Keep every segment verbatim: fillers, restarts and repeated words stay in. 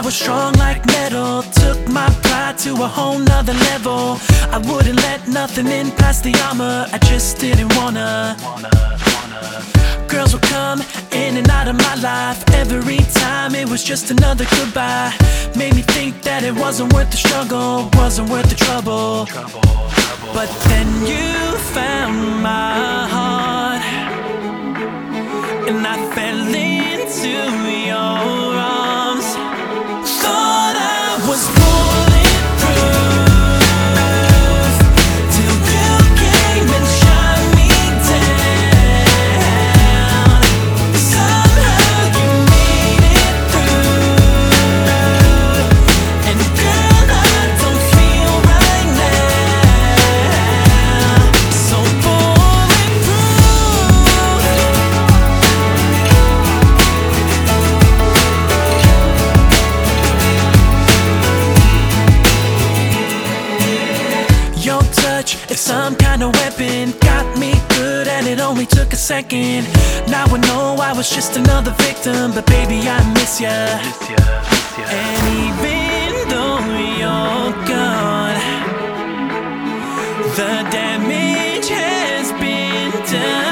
was strong like metal, took my pride to a whole nother level. I wouldn't let nothing in past the armor, I just didn't wanna. Girls would come in and out of my life, every time it was just another goodbye. Made me think that it wasn't worth the struggle, wasn't worth the trouble. But then you found my heart, and I fell into your arms. Thought I was bulletproof, till you came and shot me down. Somehow you made it through, and girl, I don't feel right now. So your touch is some kind of weapon, got me good and it only took a second. Now I know I was just another victim, but baby I miss ya. And even though you're gone, the damage has been done.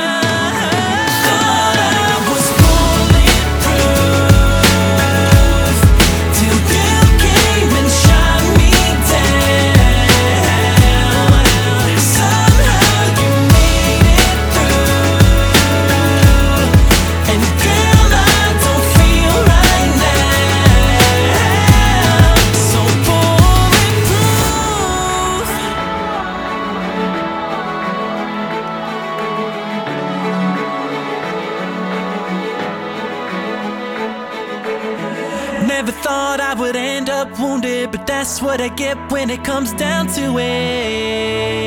Never thought I would end up wounded, but that's what I get when it comes down to it.